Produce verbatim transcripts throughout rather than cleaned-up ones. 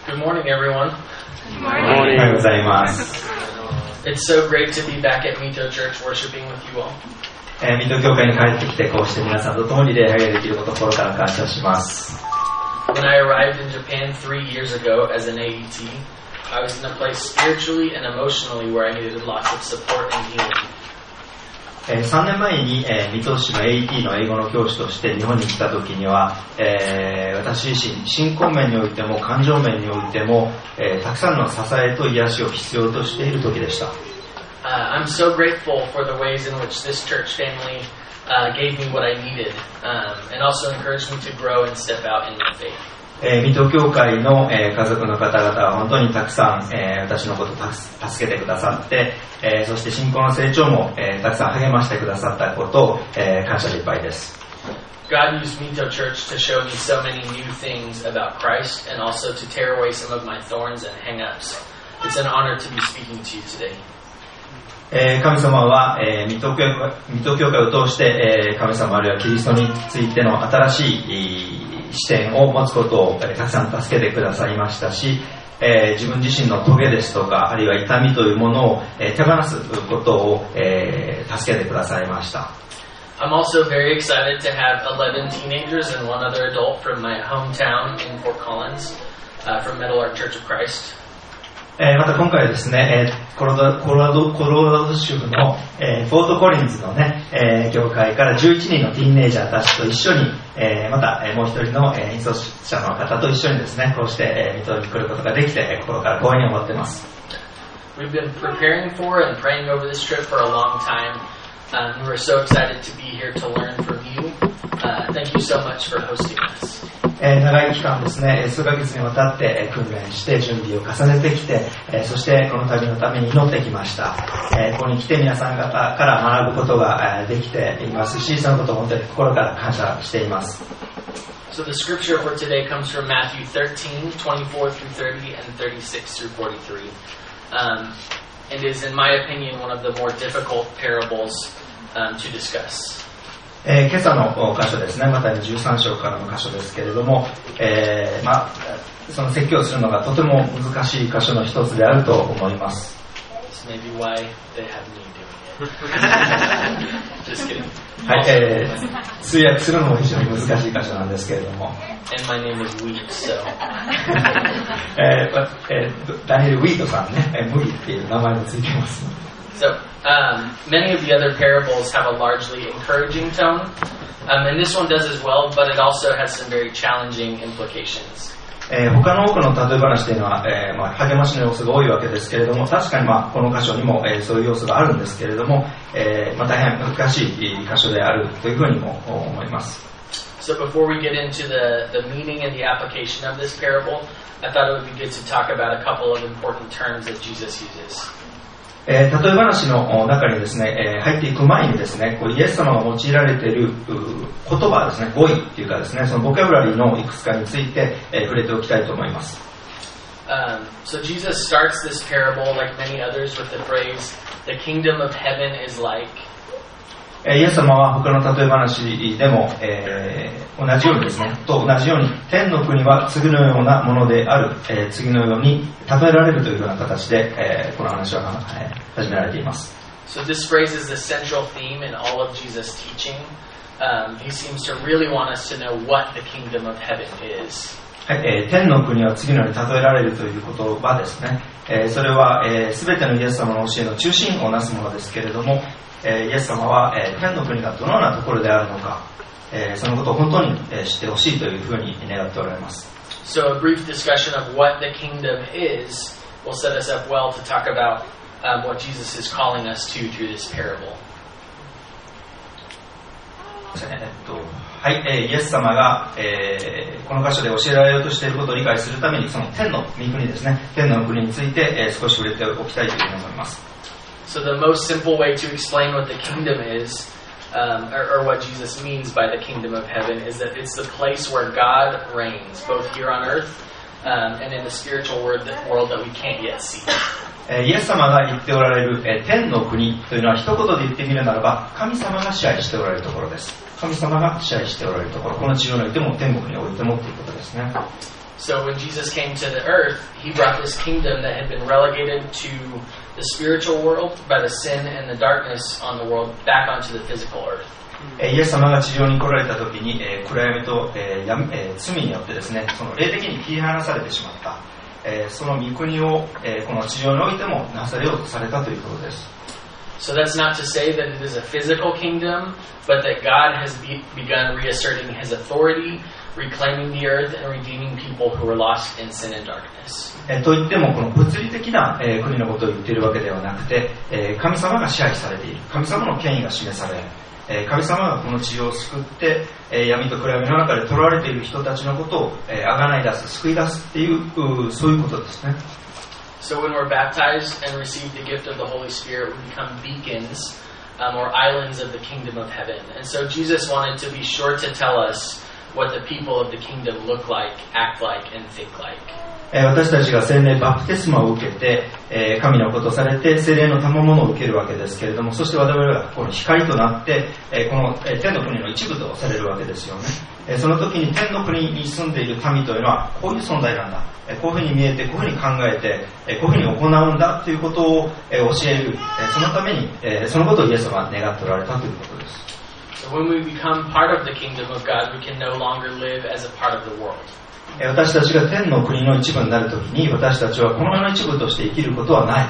Good morning, everyone. Good morning. おはようございます。 It's so great to be back at Mito Church worshiping with you all. えー、水戸教会に帰ってきて、こうして皆さんと共に礼拝ができることを心から感謝します。 When I arrived in Japan three years ago as an エーイーティー, I was in a place spiritually and emotionally where I needed lots of support and healing. えー、さんねんまえに、えー、水戸市の エーイーティー の英語の教師として日本に来た時には、えー、私自身信仰面においても感情面においても、えー、たくさんの支えと癒しを必要としている時でした。 Uh, I'm so grateful for the ways in which this church family uh, gave me what I needed, um, and also encouraged me to grow and step out in my faith. えー、水戸教会の、えー、家族の方々は本当にたくさん、えー、私のことを助けてくださって、えー、そして信仰の成長も、えー、たくさん励ましてくださったことを、えー、感謝でいっぱいです。 God used Mito Church to show me so many new things about Christ and also to tear away some of my thorns and hang-ups. It's an honor to be speaking to you today. えー、神様は、えー、水戸教会、水戸教会を通して、えー、神様あるいはキリストについての新しい視点を持つことを、えー、たくさん助けてくださいましたし、えー、自分自身の棘ですとかあるいは痛みというものを、えー、手放すことを、えー、助けてくださいました。 I'm also very excited to have eleven teenagers and one other adult from my hometown in Fort Collins, uh, from Metal Ark Church of Christ. えー、また今回はですね、えー、コロラド、コロラド、コロラド州の、えー、フォートコリンズのね、えー、教会からじゅういちにんのティーンエイジャーたちと一緒に、えー、また、えー、もう一人の、えー、引率者の方と一緒にですね、こうして、えー、水戸に来ることができて、えー、心から光栄に思っています。 We've been preparing for and praying over this trip for a long time. Um, we're so excited to be here to learn from you. Uh, thank you so much for hosting us. えー、長い期間ですね、数ヶ月にわたって、えー、訓練して準備を重ねてきて、えー、そしてこの旅のために祈ってきました。えー、ここに来て皆さん方から学ぶことが、えー、できていますし、そのことを本当に心から感謝しています。 So the scripture for today comes from Matthew thirteen, twenty-four through thirty and thirty-six through forty-three. Um, and is, in my opinion, one of the more difficult parables um, to discuss. えー、今朝の箇所ですね、マタイじゅうさん章からの箇所ですけれども、えーまあ、その説教するのがとても難しい箇所の一つであると思います。 This may be why they have me doing it. Just kidding. はい、えー、通訳するのも非常に難しい箇所なんですけれども。 And my name is Weed, so. えーえー、ダニエル・ウィートさんね、ムギっていう名前もついてます。 So, um, many of the other parables have a largely encouraging tone, um, and this one does as well, but it also has some very challenging implications. えー、他の多くの例え話というのは、えーまあ、励ましの要素が多いわけですけれども、確かに、まあ、この箇所にも、えー、そういう要素があるんですけれども、えーまあ、大変難しい箇所であるというふうにも思います。 So before we get into the, the meaning and the application of this parable, I thought it would be good to talk about a couple of important terms that Jesus uses. えー、例え話の中にですね、えー、入っていく前にですね、こうイエス様が用いられている言葉ですね、語彙っていうかですね、そのボキャブラリーのいくつかについて、えー、触れておきたいと思います。 Um, so Jesus starts this parable, like many others, with the phrase, "The kingdom of heaven is like." イエス様は他の例え話でも、えー、同じようにですね、と同じように天の国は次のようなものである、えー、次のように例えられるというような形で、えー、この話は、えー、始められています。 So this phrase is the central theme in all of Jesus' teaching. Um, he seems to really want us to know what the kingdom of heaven is. はい、えー、天の国は次のように例えられるという言葉ですね。えー、それは、えー、全てのイエス様の教えの中心をなすものですけれども、えー、イエス様は、えー、天の国がどのようなところであるのか、えー、そのことを本当に、えー、知ってほしいというふうに願っておられます。 So a brief discussion of what the kingdom is will set us up well to talk about um, what Jesus is calling us to through this parable. えっとはい、えー、イエス様が、えー、この箇所で教えられようとしていることを理解するために、その天の御国ですね、天の国について、えー、少し触れておきたいというふうに思います。 So the most simple way to explain what the kingdom is, um, or, or what Jesus means by the kingdom of heaven, is that it's the place where God reigns, both here on earth um, and in the spiritual world that, world that we can't yet see. イエス様が言っておられる、えー、天の国というのは一言で言ってみるならば、神様が支配しておられるところです。神様が支配しておられるところ、この地上においても天国においてもということですね。 So when Jesus came to the earth, he brought this kingdom that had been relegated to the spiritual world by the sin and the darkness on the world back onto the physical earth. イエス様が地上に来られた時に、えー、暗闇と、えー闇えー、罪によってですね、その霊的に切り離されてしまった、えー、その御国を、えー、この地上においてもなされようとされたということです。 So that's not to say that it is a physical kingdom, but that God has be- begun reasserting his authority, reclaiming the earth, and redeeming people who were lost in sin and darkness. えー、といってもこの物理的な、えー、国のことを言っているわけではなくて、えー、神様が支配されている、神様の権威が示され、えー、神様がこの地上を救って、えー、闇と暗闇の中で囚われている人たちのことを、えー、贖い出す、救い出すっていう、そういうことですね。 So when we're baptized and receive the gift of the Holy Spirit, we become beacons um, or islands of the kingdom of heaven. And so Jesus wanted to be sure to tell us what the people of the kingdom look like, act like, and think like. 私たちが聖霊バプテスマを受けて、えー、神のことされて聖霊の賜物を受けるわけですけれども、そして我々がこの光となって、えー、この、えー、天の国の一部とされるわけですよね。えー、その時に天の国に住んでいる民というのはこういう存在なんだ、えー、こういうふうに見えてこういうふうに考えて、えー、こういうふうに行うんだということを、えー、教える、えー、そのために、えー、そのことをイエス様が願っておられたということです。 So when we become part of the kingdom of God, we can no longer live as a part of the world. 私たちが天の国の一部になるときに、私たちはこの世の一部として生きることはない。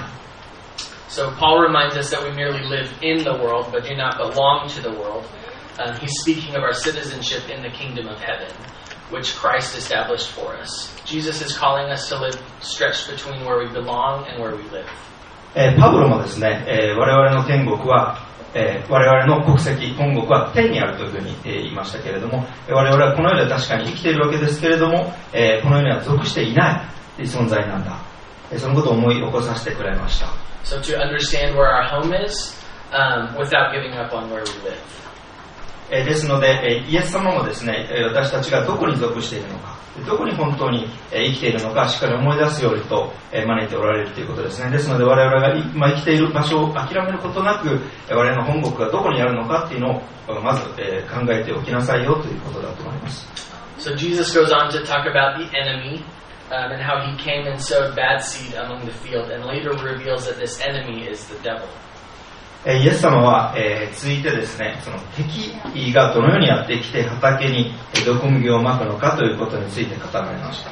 So Paul reminds us that we merely live in the world, but do not belong to the world. Um, he's speaking of our citizenship in the kingdom of heaven, which Christ established for us. Jesus is calling us to live stretched between where we belong and where we live. えー、パブロもですね、えー、我々の天国はえー、我々の国籍、本国は天にあるというふうに、えー、言いましたけれども、我々はこの世で確かに生きているわけですけれども、えー、この世には属していない存在なんだ、えー、そのことを思い起こさせてくれました。 So to understand where our home is, um, without giving up on where we live. えー、ですので、えー、イエス様もですね、私たちがどこに属しているのか、どこに本当に生きているのかしっかり思い出すようにと招いておられるということですね。ですので我々が今生きている場所を諦めることなく、我々の本国がどこにあるのかっていうのをまず考えておきなさいよということだと思います。 So Jesus goes on to talk about the enemy um, and how he came and sowed bad seed among the field, and later reveals that this enemy is the devil. イエス様は、えー、続いてですね、その敵がどのようにやってきて畑に毒麦をまくのかということについて語られました。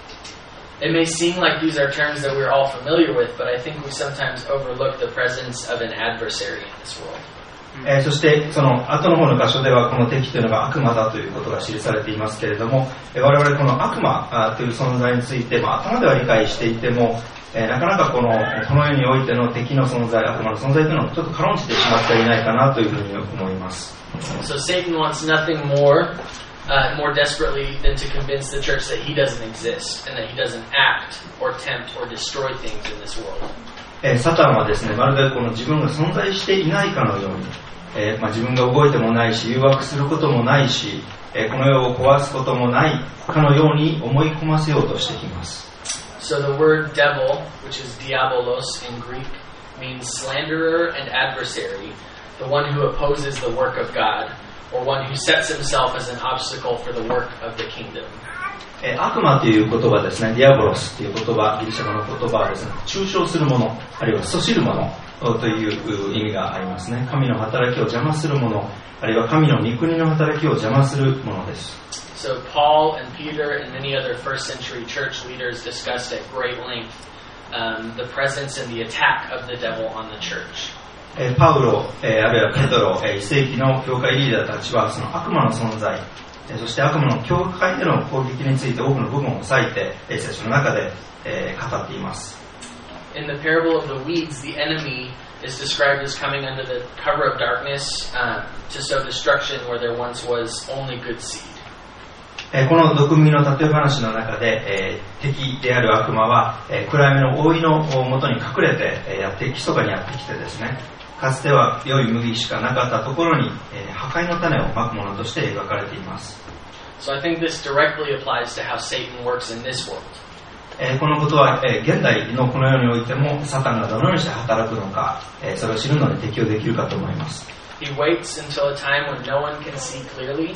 It may seem like these are terms that we're all familiar with, but I think we sometimes overlook the presence of an adversary in this world. えー、そしてその後の方の箇所ではこの敵というのが悪魔だということが記されていますけれども、我々この悪魔という存在について、まあ、頭では理解していても、えー、なかなかこのこの世においての敵の存在、悪魔の存在というのをちょっと軽んじてしまっていないかなというふうに思います。 So Satan wants nothing more, uh, more desperately than to convince the church that he doesn't exist and that he doesn't act or tempt or destroy things in this world. えー、サタンはですね、まるでこの自分が存在していないかのように、えーまあ、自分が動いてもないし誘惑することもないし、えー、この世を壊すこともないかのように思い込ませようとしてきます。 So the word devil, which is diabolos in Greek, means slanderer and adversary, the one who opposes the work of God, or one who sets himself as an obstacle for the work of the kingdom. えー、悪魔という言葉ですね、ディアボロスという言葉、ギリシャ語の言葉はですね、中傷するもの、あるいはそしるものという意味がありますね。神の働きを邪魔するもの、あるいは神の御国の働きを邪魔するものです。 So Paul and Peter and many other first century church leaders discussed at great length um, the presence and the attack of the devil on the church. えー、パウロ、えー、あるいはペトロ、えー、い世紀の教会リーダーたちはその悪魔の存在、えー、そして悪魔の教会での攻撃について多くの部分を押さえて、えー、聖書の中で、えー、語っています。 In the parable of the weeds, the enemy is described as coming under the cover of darkness um, to sow destruction where there once was only good seed. えー、この毒麦の例え話の中で、えー、敵である悪魔は、えー、暗闇の覆いの元に隠れて、えー、やって密かにやってきてですね、かつては良い麦しかなかったところに、えー、破壊の種をまくものとして描かれています。 So I think this directly applies to how Satan works in this world. えー、このことは、えー、現代のこの世においてもサタンがどのようにして働くのか、えー、それを知るのに適用できるかと思います。 He waits until a time when no one can see clearly,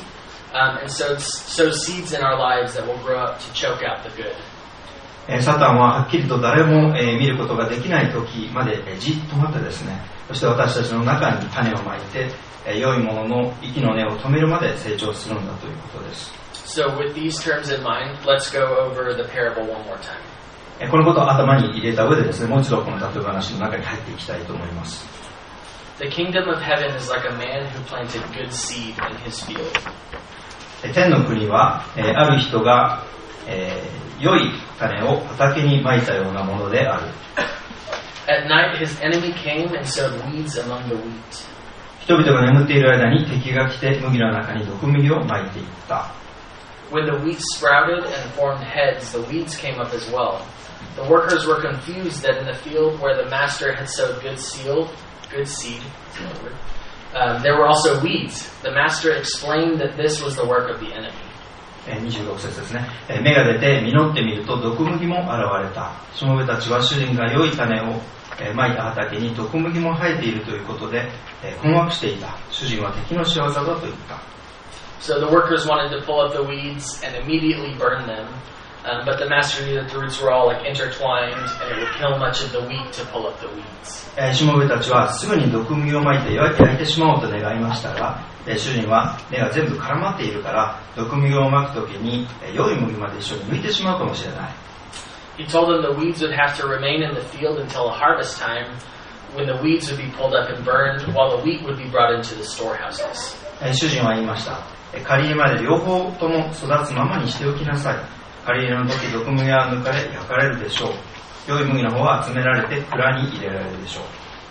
um, and sow, sow seeds in our lives that will grow up to choke out the good. サタンははっきりと誰も見ることができない時までじっと待ってですね、そして私たちの中に種をまいて、良いものの息の根を止めるまで成長するんだということです。 So with these terms in mind, let's go over the parable one more time. このことを頭に入れた上でですね、もう一度この例え話の中に入っていきたいと思います。 The kingdom of heaven is like a man who planted good seed in his field. 天の国は、ある人が、えー、良い種を畑にまいたようなものである。 At night his enemy came and sowed weeds among the wheat. 人々が眠っている間に敵が来て麦の中に毒麦をまいていった。 When the wheat sprouted and formed heads, the weeds came up as well. The workers were confused that in the field where the master had sowed good seed, good seed, um, there were also weeds. The master explained that this was the work of the enemy. にじゅうろく節ですね。芽が出て実ってみると毒麦も現れた。しもべたちは主人が良い種をまいた畑に毒麦も生えているということで困惑していた。主人は敵の仕業だと言った。 So the workers wanted to pull up the weeds and immediately burn them, um, but the master knew that the roots were all like intertwined and it would kill much of the wheat to pull up the weeds. しもべたちはすぐに毒麦をまいて焼いてしまおうと願いましたが、主人は根が全部絡まっているから毒麦をまくときに良い麦まで一緒に抜いてしまうかもしれない。 He told them the weeds would have to remain in the field until harvest time, when the weeds would be pulled up and burned, while the wheat would be brought into the storehouses. 主人は言いました。刈り入れまで両方とも育つままにしておきなさい。刈り入れの時毒麦は抜かれ焼かれるでしょう。良い麦の方は集められて蔵に入れられるでしょう。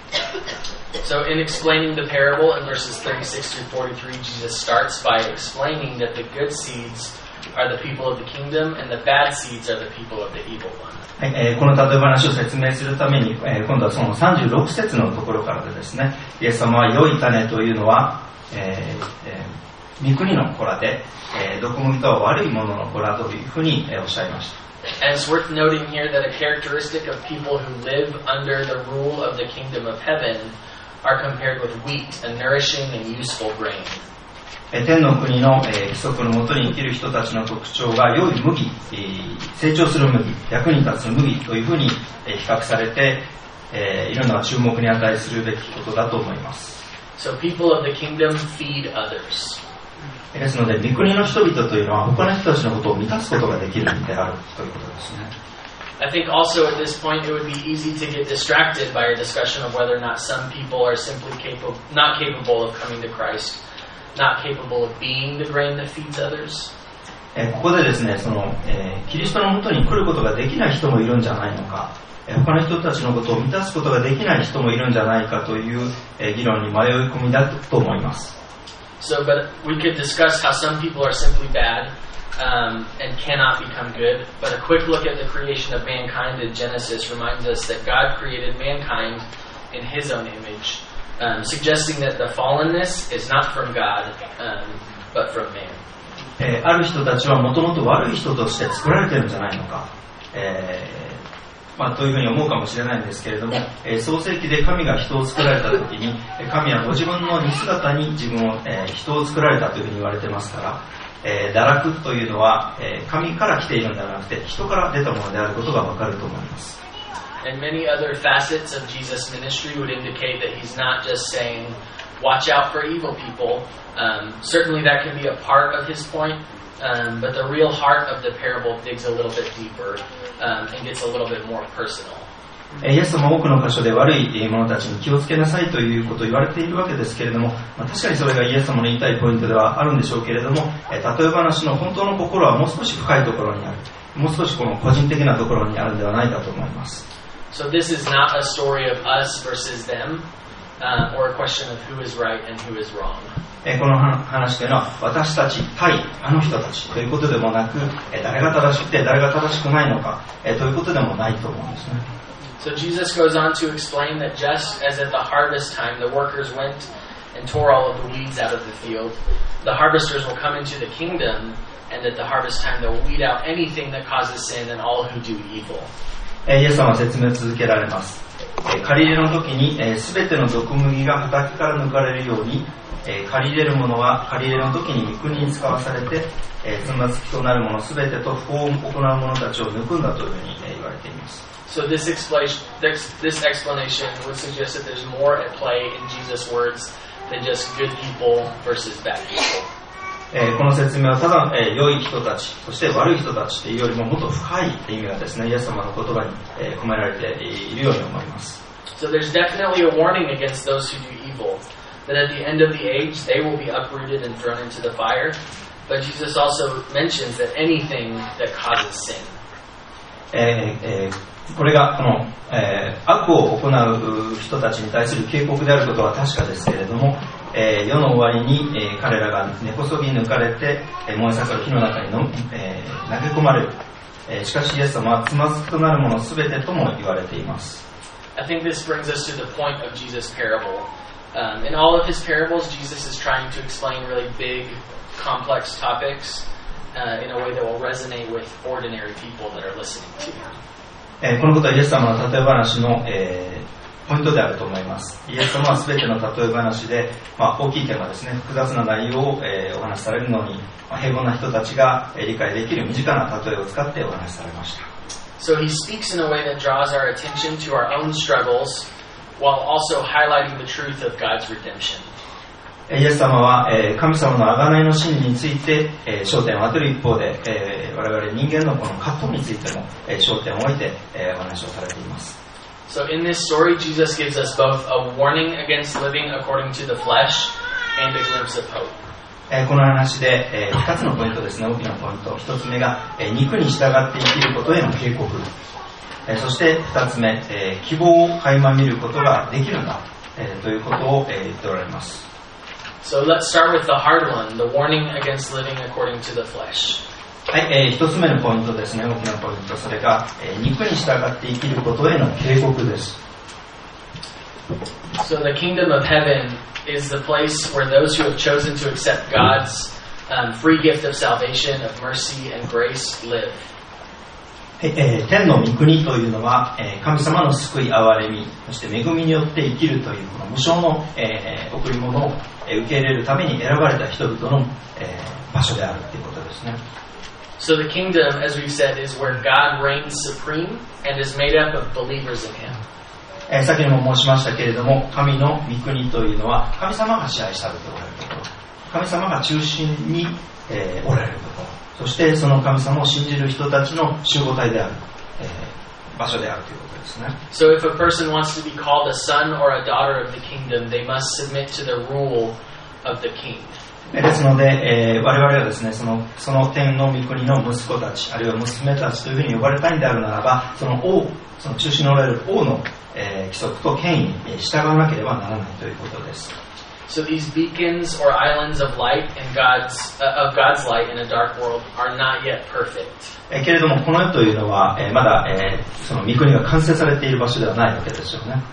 So in explaining the parable in verses thirty-six through forty-three, Jesus starts by explaining that the good seeds are the people of the kingdom and the bad seeds are the people of the evil one. はい、えー、この例え話を説明するために、えー、今度はそのさんじゅうろく節のところからでですね、イエス様は良い種というのは、えーえー、御国の子らで、えー、毒麦とは悪いものの子らというふうに、えー、おっしゃいました。 And it's worth noting here that a characteristic of people who live under the rule of the kingdom of heaven are compared with wheat, a nourishing and useful grain. 天の国の規則のもとに生きる人たちの特徴が良い麦、成長する麦、役に立つ麦というふうに比較されているのは注目に値するべきことだと思います。 So people of the kingdom feed others. ですので、御国の人々というのは他の人たちのことを満たすことができるんであるということですね。 I think also at this point it would be easy to get distracted by a discussion of whether or not some people are simply capable, not capable of coming to Christ, not capable of being the grain that feeds others. ここでですね、その、えー、キリストのもとに来ることができない人もいるんじゃないのか、他の人たちのことを満たすことができない人もいるんじゃないかという、えー、議論に迷い込みだと思います。 So, but we could discuss how some people are simply bad um, and cannot become good. But a quick look at the creation of mankind in Genesis reminds us that God created mankind in His own image, um, suggesting that the fallenness is not from God, um, but from man. えー、ある人たちはもともと悪い人として作られているんじゃないのか、えーまあ、というふうに思うかもしれないんですけれども、えー、創世記で神が人を作られた時に神はご自分の似姿に自分を、えー、人を作られたというふうに言われてますから、えー、堕落というのは、えー、神から来ているのではなくて人から出たものであることがわかると思います。 And many other facets of Jesus' ministry would indicate that He's not just saying, watch out for evil people. Um, certainly that can be a part of His point, um, but the real heart of the parable digs a little bit deeper um, and gets a little bit more personal. イエス様は多くの箇所で悪い者たちに気をつけなさいということを言われているわけですけれども、まあ、確かにそれがイエス様の言いたいポイントではあるんでしょうけれども、例え話の本当の心はもう少し深いところにある、もう少しこの個人的なところにあるんではないかと思います。 So this is not a story of us versus them, uh, or a question of who is right and who is wrong. この話というのは私たち対あの人たちということでもなく、誰が正しくて誰が正しくないのかということでもないと思うんですね。 So Jesus goes on to explain that just as at the harvest time the workers went and tore all of the weeds out of the field, the harvesters will come into the kingdom, and at the harvest time they'll weed out anything that causes sin and all who do evil. イエス様は説明を続けられます。刈り入れの時に全ての毒麦が畑から抜かれるように、 えー、借り入れるものは借り入れの時に御国に使わされて、えー、つまずきとなるものすべてと不法を行う者たちを抜くんだというふうに、えー、言われています。 So this explanation, this, this explanation would suggest that there's more at play in Jesus' words than just good people versus bad people. えー、この説明はただ、えー、良い人たち、そして悪い人たちというよりももっと深い意味がですね、イエス様の言葉に、えー、込められているように思います。 So there's definitely a warning against those who do evil, that at the end of the age they will be uprooted and thrown into the fire. But Jesus also mentions that anything that causes sin. えーえーこれがこの、えー、悪を行う人たちに対する警告であることは確かですけれども、えー、世の終わりに、えー、彼らが根こそぎ抜かれて、えー、燃え盛る火の中にの、えー、投げ込まれる、えー、しかしイエス様はつまずきとなるものすべてとも言われています。 I think this brings us to the point of Jesus' parable. Um, in all of his parables, Jesus is trying to explain really big, complex topics uh, in a way that will resonate with ordinary people that are listening to him. えー、このことはイエス様の例え話の、えー、ポイントであると思います。イエス様はすべての例え話で、まあ、大きいテーマですね、複雑な内容を、えー、お話しされるのに、まあ、平凡な人たちが、えー、理解できる身近な例えを使ってお話しされました。 So he speaks in a way that draws our attention to our own struggles while also highlighting the truth of God's redemption. イエス様は、えー、神様の贖いの真理について、えー、焦点を当てる一方で、えー、我々人間のこの葛藤についても、えー、焦点を置いて、えー、お話をされています。 So in this story, Jesus gives us both a warning against living according to the flesh and a glimpse of hope. えー、この話で、えー、ふたつのポイントですね、大きなポイント。ひとつめが、えー、肉に従って生きることへの警告。えー、そしてふたつめ、えー、希望を垣間見ることができるんだ、えー、ということを、えー、言っておられます。 So let's start with the hard one, the warning against living according to the flesh. はい、えー、一つ目のポイントですね、大きなポイント。それが、えー、肉に従って生きることへの警告です。 So the kingdom of heaven is the place where those who have chosen to accept God's um, free gift of salvation, of mercy and grace live. えー、天の御国というのは、えー、神様の救い憐れみ、そして恵みによって生きるというこの無償の、えー、贈り物を、えー、受け入れるために選ばれた人々の、えー、場所であるということですね。 So the kingdom, as we've said, is where God reigns supreme and is made up of believers in Him. えー、先にも申しましたけれども、神の御国というのは神様が支配されておられるところ、神様が中心に、えー、おられるところ、そしてその神様を信じる人たちの集合体である、えー、場所であるということですね。 So if a person wants to be called a son or a daughter of the kingdom, they must submit to the rule of the king. ですので、えー、我々はですね、その、その天の御国の息子たち、あるいは娘たちというふうに呼ばれたいんであるならば、その王、その中心におられる王の、えー、規則と権威に従わなければならないということです。 So these beacons or islands of light in God's uh, of God's light in a dark world are not yet perfect. えー、けれどもこの世というのは、えー、まだ、えー、その御国が完成されている場所ではないわけですよね。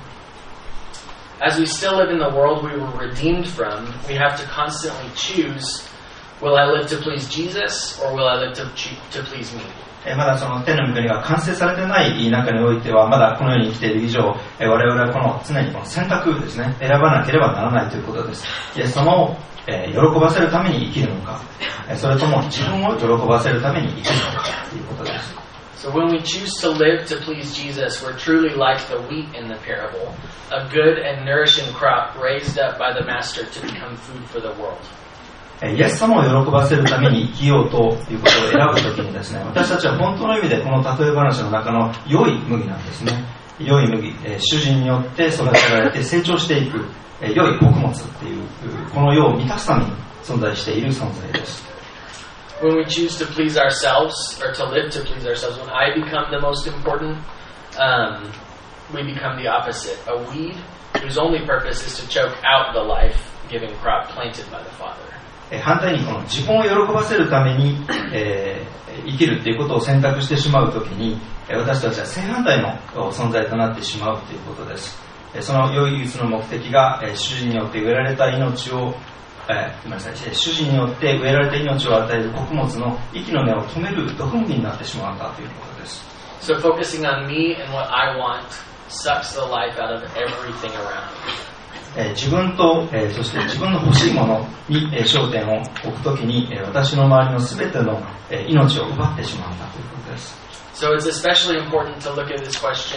As we still live in the world we were redeemed from, we have to constantly choose: will I live to please Jesus or will I live to to please me? まだその天の御国が完成されてない中においては、まだこの世に生きている以上、我々はこの常にこの選択ですね、選ばなければならないということです。イエス様を喜ばせるために生きるのか、それとも自分を喜ばせるために生きるのかということです。 So when we choose to live to please Jesus, we're truly like the wheat in the parable, a good and nourishing crop raised up by the master to become food for the world. イエス様を喜ばせるために生きようということを選ぶときにですね、私たちは本当の意味でこの例え話の中の良い麦なんですね。良い麦、主人によって育てられて成長していく良い穀物っていう、この世を満たすために存在している存在です。 When we choose to please ourselves or to live to please ourselves, when I become the most important, um, we become the opposite, a weed whose only purpose is to choke out the life-giving crop planted by the Father. 反対にこの自分を喜ばせるために、えー、生きるということを選択してしまうときに、私たちは正反対の存在となってしまうということです。その唯一の目的が主人によって植えられた命を、えー、ごめんなさい、主人によって植えられた命を与える穀物の息の根を止める毒麦になってしまうんだということです。 So focusing on me and what I want sucks the life out of everything around me. えー、自分と、えー、そして自分の欲しいものに、えー、焦点を置くときに、えー、私の周りのすべての、えー、命を奪ってしまうんだということです。 So it's especially important to look at this question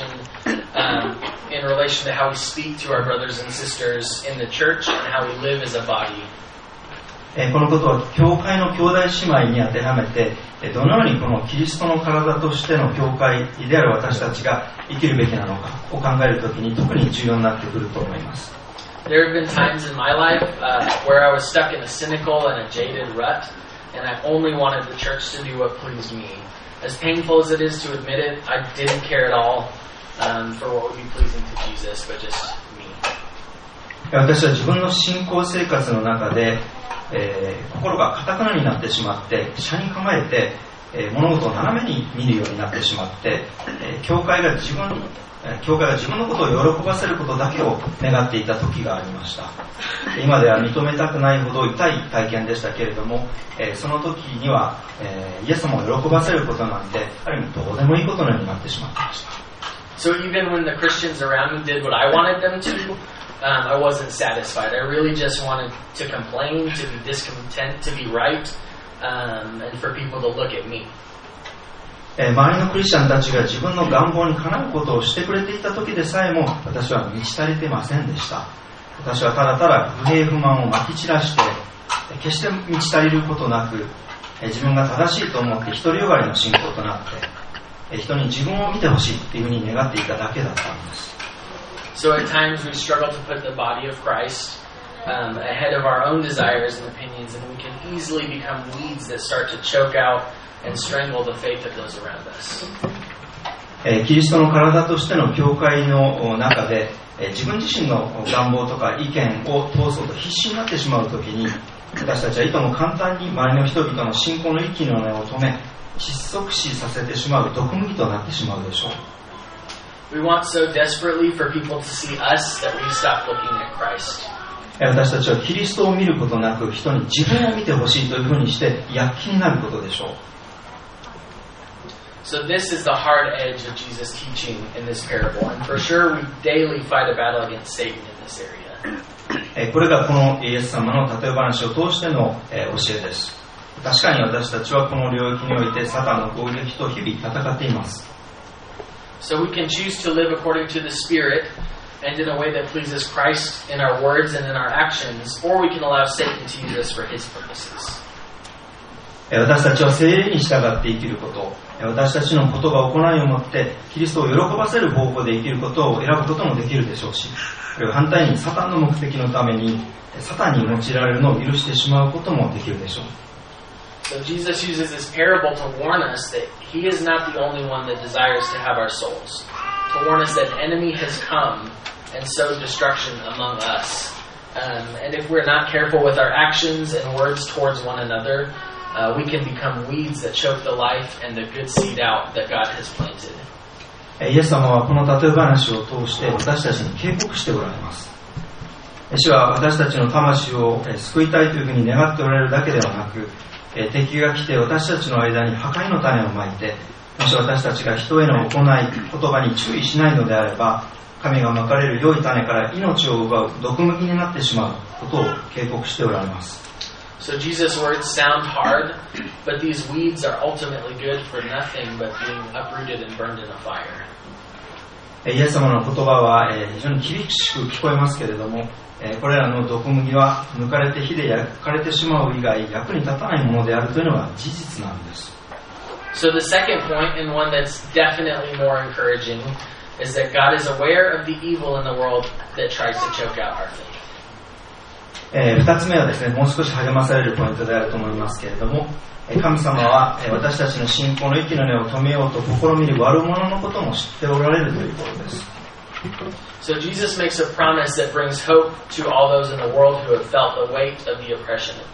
um, in relation to how we speak to our brothers and sisters in the church and how we live as a body. このことは教会の兄弟姉妹に当てはめて、どのようにこのキリストの体としての教会である私たちが生きるべきなのかを考えるときに特に重要になってくると思います。 There have been times in my life uh, where I was stuck in a cynical and a jaded rut, and I only wanted the church to do what pleased me. As painful as it is to admit it, I didn't care at all um, for what would be pleasing to Jesus, but just me. 私は自分の信仰生活の中で、えー、心が堅くなになってしまって、斜に構えて、えー、物事を斜めに見るようになってしまって、えー、教会が自分、教会が自分のことを喜ばせることだけを願っていた時がありました。今では認めたくないほど痛い体験でしたけれども、えー、その時には、えー、イエス様を喜ばせることなんてある意味どうでもいいことのようになってしまっていました。 So even when the Christians around me did what I wanted them to, um, I wasn't satisfied. I really just wanted to complain, to be discontent, to be right, um, and for people to look at me. 周りのクリスチャンたちが自分の願望にかなうことをしてくれていた時でさえも私は満ち足りてませんでした。私はただただ不平不満をまき散らして決して満ち足りることなく自分が正しいと思って独りよがりの信仰となって人に自分を見てほしいというふうに願っていただけだったんです。 So at times we struggle to put the body of Christ um, ahead of our own desires and opinions, and we can easily become weeds that start to choke out and strangle the faith of those around us. キリストの体としての教会の中で自分自身の願望とか意見を通そうと必死になってしまうときに私たちはいとも簡単に周りの人々の信仰の息の根を止め窒息死させてしまう毒麦となってしまうでしょう。 We want so desperately for people to see us that we stop looking at Christ. 私たちはキリストを見ることなく人に自分を見てほしいというふうにして躍起になることでしょう。 So this is the hard edge of Jesus' teaching in this parable, and for sure we daily fight a battle against Satan in this area. これがこのイエス様の例え話を通しての教えです。確かに私たちはこの領域においてサタンの攻撃と日々戦っています。 So we can choose to live according to the Spirit and in a way that pleases Christ in our words and in our actions, or we can allow Satan to use us for his purposes. 私たちは聖霊に従って生きること、私たちの言葉、行いをもってキリストを喜ばせる方法で生きることを選ぶこともできるでしょうし、反対にサタンの目的のためにサタンに用いられるのを許してしまうこともできるでしょう。 So Jesus uses this parable to warn us that he is not the only one that desires to have our souls, to warn us that an enemy has come and sowed destruction among us. Um, and if we're not careful with our actions and words towards one another, uh, we can become weeds that choke the life and the good seed out that God has planted. イエス様はこの例え話を通して私たちに警告しておられます。主は私たちの魂を救いたいというふうに願っておられるだけではなく、敵が来て私たちの間に破壊の種をまいて、もし私たちが人への行い、言葉に注意しないのであれば、神がまかれる良い種から命を奪う毒麦になってしまうことを警告しておられます。 So Jesus' words sound hard, but these weeds are ultimately good for nothing but being uprooted and burned in a fire. イエス様の言葉は非常に厳しく聞こえますけれども、これらの毒麦は抜かれて火で焼かれてしまう以外役に立たないものであるというのは事実なんです。 So the second point, and one that's definitely more encouraging, is that God is aware of the evil in the world that tries to choke out our faith. えー、二つ目はですね、もう少し励まされるポイントであると思いますけれども、神様は私たちの信仰の息の根を止めようと試みる悪者のことも知っておられるということです。 So Jesus makes a promise that brings hope to all those in the world who have felt the weight of the oppression of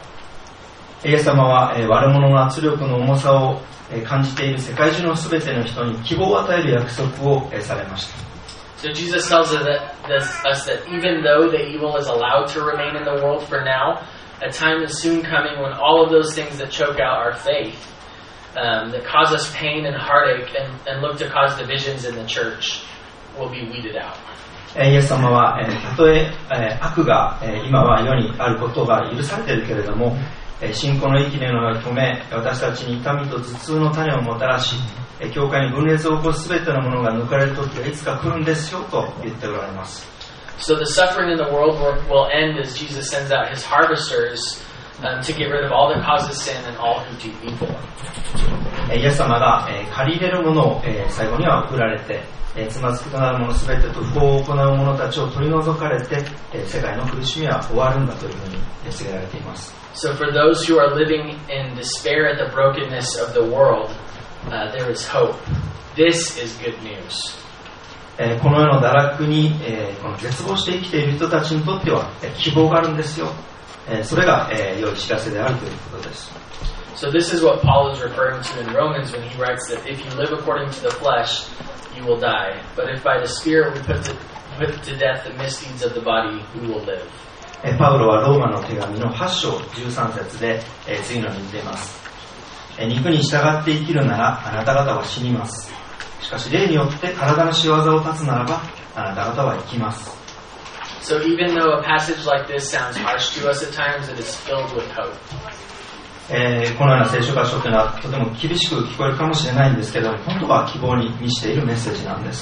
evil. イエス様は悪者の圧力の重さを感じている世界中のすべての人に希望を与える約束をされました。 So Jesus tells us that, us that even though the evil is allowed to remain in the world for now, a time is soon coming when all of those things that choke out our faith, um, that cause us pain and heartache and, and look to cause divisions in the church, will be weeded out. イエス様は、たとえ悪が今は世にあることが許されているけれども、信仰の息のように止め、私たちに痛みと頭痛の種をもたらし、教会に分裂を起こすすべてのものが抜かれる時がいつか来るんですよと言っておられます。 So the suffering in the world will end as Jesus sends out his harvesters um, to get rid of all that causes sin and all who do evil. イエス様が借り入れるものを最後には送られて、つまずくとなるものすべてと不法を行う者たちを取り除かれて、世界の苦しみは終わるんだというふうに告げられています。 So for those who are living in despair at the brokenness of the world, uh, there is hope. This is good news. この世の堕落にこの絶望して生きている人たちにとっては希望があるんですよ。それが良い知らせであるということです。 So this is what Paul is referring to in Romans when he writes that if you live according to the flesh, you will die. But if by the Spirit we put to, put to death the misdeeds of the body, we will live. パウロはローマの手紙のはち章じゅうさん節で次のように言っています。肉に従って生きるならあなた方は死にます。しかし霊によって体の仕業を断つならばあなた方は生きます。 So even though a passage like this sounds harsh to us at times, it is filled with hope. えー、このような聖書箇所というのはとても厳しく聞こえるかもしれないんですけど、本当は希望に満ちているメッセージなんです。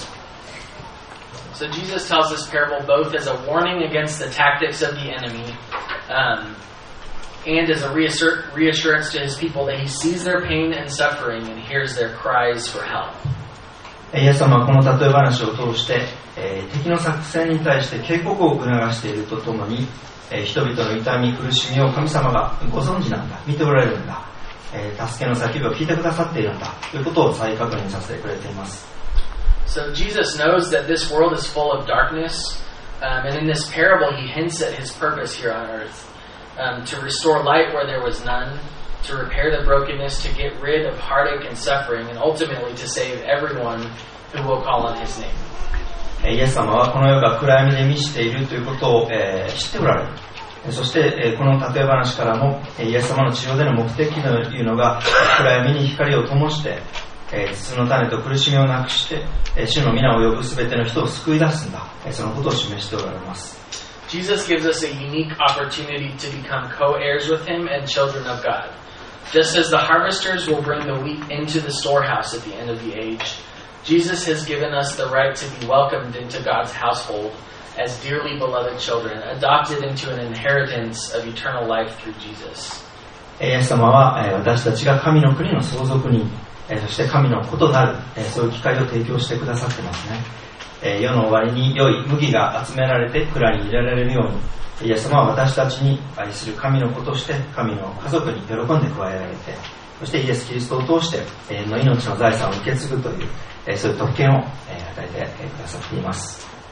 So Jesus tells this parable both as a warning against the tactics of the enemy, um, and as a reassert, reassurance to his people that he sees their pain and suffering and hears their cries for help. イエス様はこの例え話を通して、えー、敵の作戦に対して警告を促しているとともに、えー、人々の痛み苦しみを神様がご存知なんだ、見ておられるんだ、えー、助けの叫びを聞いてくださっているんだということを再確認させてくれています。 So Jesus knows that this world is full of darkness, um, and in this parable he hints at his purpose here on earth, um, to restore light where there was none, to repair the brokenness, to get rid of heartache and suffering, and ultimately to save everyone who will call on his name. イエス様はこの世が暗闇で満ちているということを、えー、知っておられる。そして、えー、この例え話からもイエス様の治療での目的というのが暗闇に光を灯して、えー、頭痛の種と苦しみをなくして、えー、主の皆を呼ぶすべての人を救い出すんだ、えー、そのことを示しておられます。 Jesus gives us a unique opportunity to become co-heirs with him and children of God. Just as the harvesters will bring the wheat into the storehouse at the end of the age, Jesus has given us the right to be welcomed into God's household as dearly beloved children, adopted into an inheritance of eternal life through Jesus. イエス様は私たちが神の国の相続人、そして神の子となる、そういう機会を提供してくださってますね。世の終わりに良い麦が集められて蔵に入れられるように、イエス様は私たちに愛する神の子として神の家族に喜んで加えられて、そしてイエス・キリストを通して永遠の命の財産を受け継ぐという、そういう特権を与えてくださっています。